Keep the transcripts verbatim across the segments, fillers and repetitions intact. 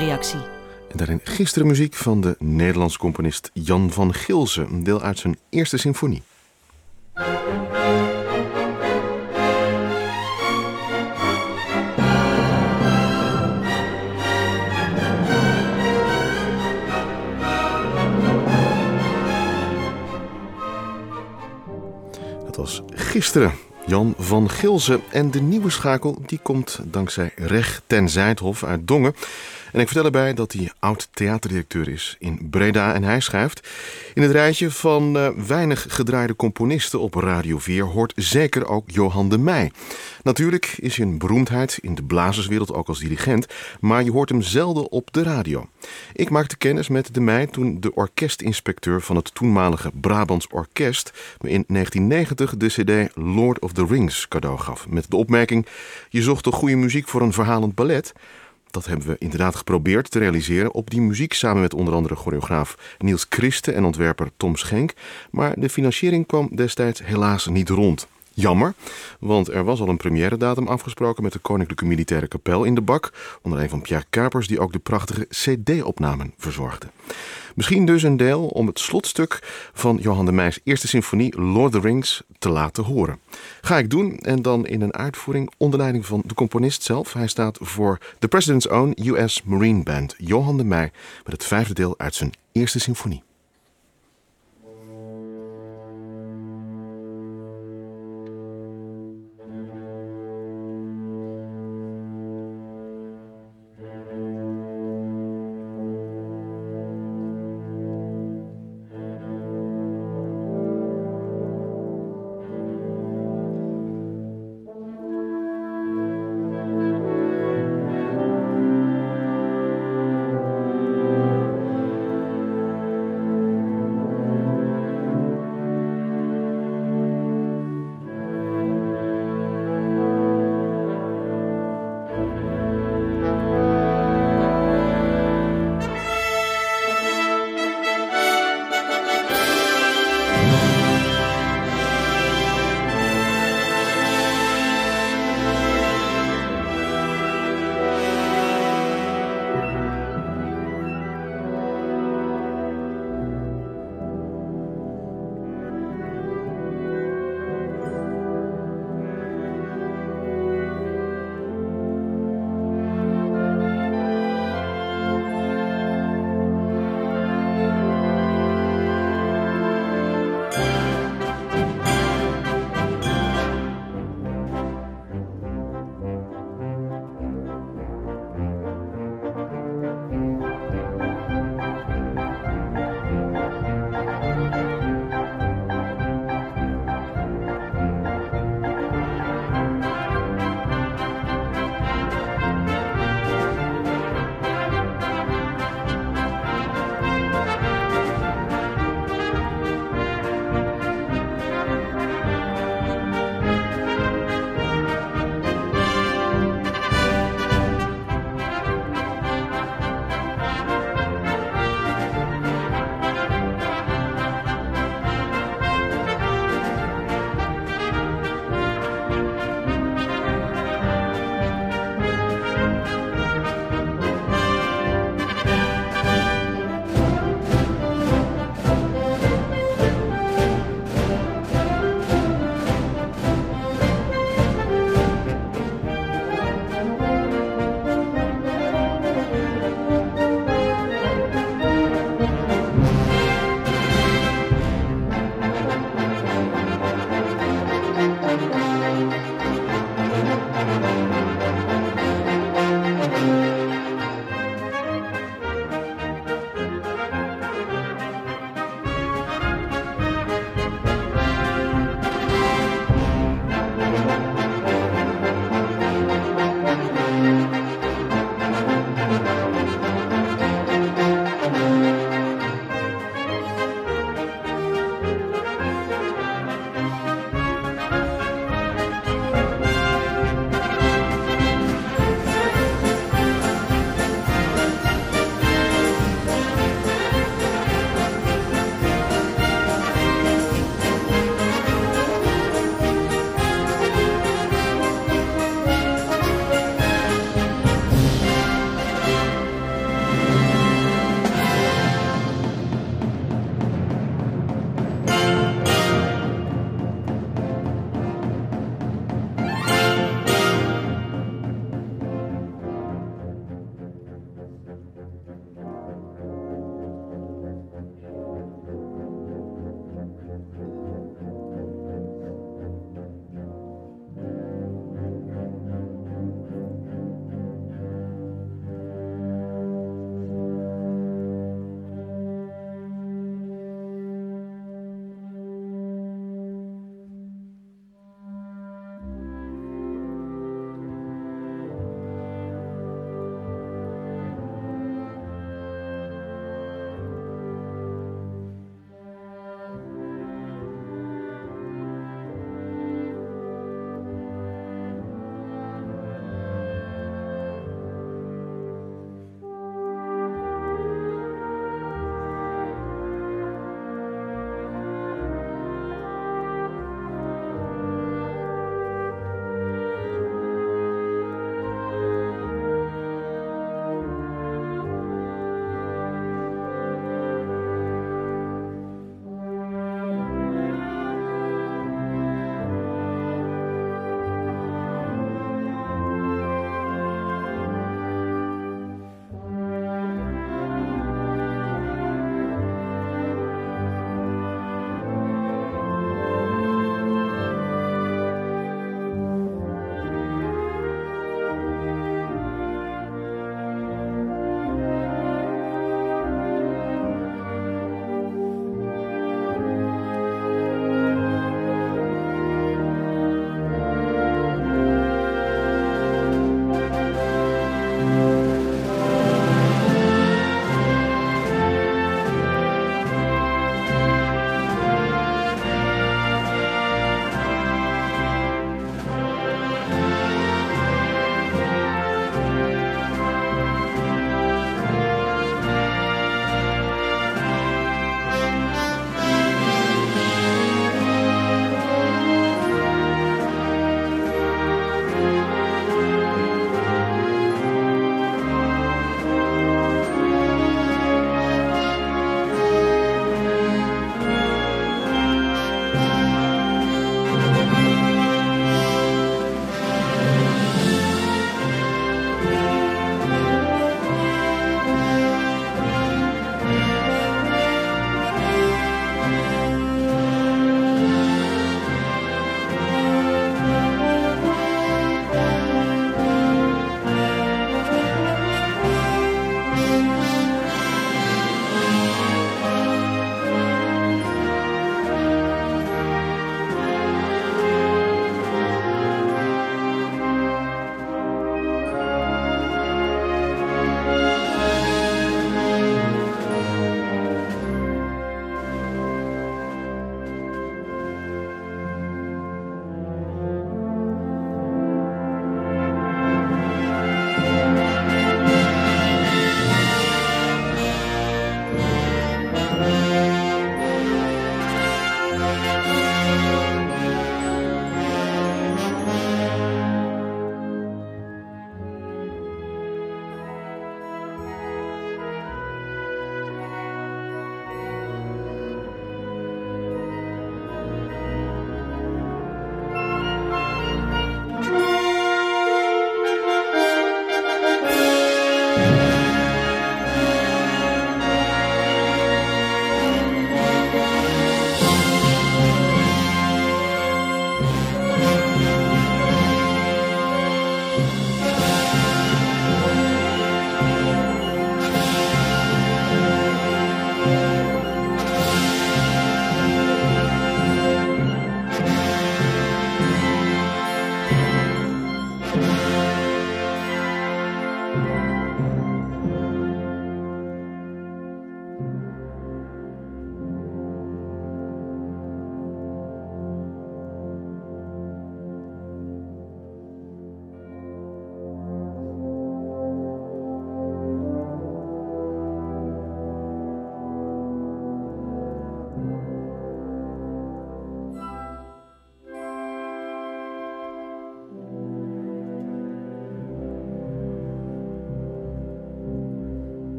muziekreactie. En daarin gisteren muziek van de Nederlandse componist Jan van Gilsen, een deel uit zijn eerste symfonie. Dat was gisteren. Jan van Gilsen. En de nieuwe schakel die komt dankzij Reg ten Zijthof uit Dongen. En ik vertel erbij dat hij oud-theaterdirecteur is in Breda. En hij schrijft: in het rijtje van uh, weinig gedraaide componisten op Radio vier hoort zeker ook Johan de Meij. Natuurlijk is hij een beroemdheid in de blazerswereld, ook als dirigent, maar je hoort hem zelden op de radio. Ik maakte kennis met de Meij toen de orkestinspecteur van het toenmalige Brabants Orkest me in negentien negentig de cd Lord of the Rings cadeau gaf. Met de opmerking: je zocht toch goede muziek voor een verhalend ballet? Dat hebben we inderdaad geprobeerd te realiseren op die muziek samen met onder andere choreograaf Niels Christen en ontwerper Tom Schenk. Maar de financiering kwam destijds helaas niet rond. Jammer, want er was al een première datum afgesproken met de Koninklijke Militaire Kapel in de bak, onder een van Pierre Kuipers die ook de prachtige cd-opnamen verzorgde. Misschien dus een deel om het slotstuk van Johan de Meijs eerste symfonie Lord of the Rings te laten horen. Ga ik doen en dan in een uitvoering onder leiding van de componist zelf. Hij staat voor The President's Own U S Marine Band, Johan de Meij, met het vijfde deel uit zijn eerste symfonie.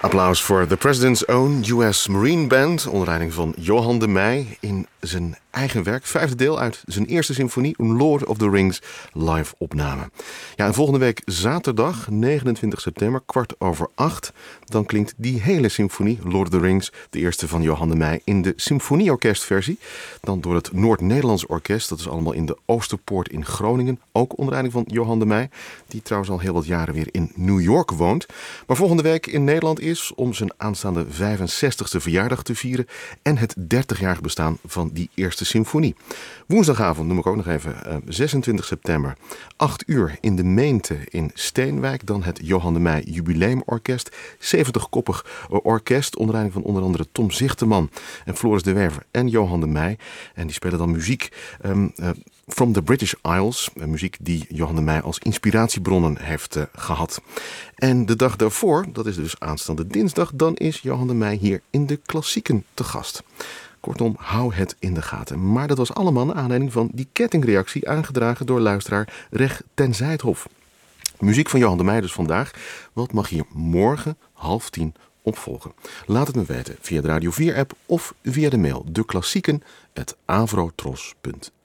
Applaus voor The President's Own U S Marine Band, onder leiding van Johan de Meij in zijn eigen werk, vijfde deel uit zijn eerste symfonie, Lord of the Rings, live opname. Ja, en volgende week zaterdag, negenentwintig september, kwart over acht, dan klinkt die hele symfonie, Lord of the Rings, de eerste van Johan de Meij, in de symfonieorkestversie. Dan door het Noord-Nederlands Orkest, dat is allemaal in de Oosterpoort in Groningen, ook onder leiding van Johan de Meij, die trouwens al heel wat jaren weer in New York woont. Maar volgende week in Nederland is om zijn aanstaande vijfenzestigste verjaardag te vieren en het dertigjarig bestaan van die eerste symfonie. Woensdagavond noem ik ook nog even, uh, zesentwintig september, acht uur in de Meente in Steenwijk. Dan het Johan de Meij Jubileumorkest, zeventig-koppig orkest onder leiding van onder andere Tom Zichteman en Floris de Werver en Johan de Meij. En die spelen dan muziek um, uh, from the British Isles, uh, muziek die Johan de Meij als inspiratiebronnen heeft uh, gehad. En de dag daarvoor, dat is dus aanstaande dinsdag, dan is Johan de Meij hier in de Klassieken te gast. Kortom, hou het in de gaten. Maar dat was allemaal naar aanleiding van die kettingreactie aangedragen door luisteraar Reg ten Zijthof. Muziek van Johan de Meij dus vandaag. Wat mag hier morgen half tien opvolgen? Laat het me weten via de Radio vier app of via de mail deklassieken apenstaartje avrotros punt n l.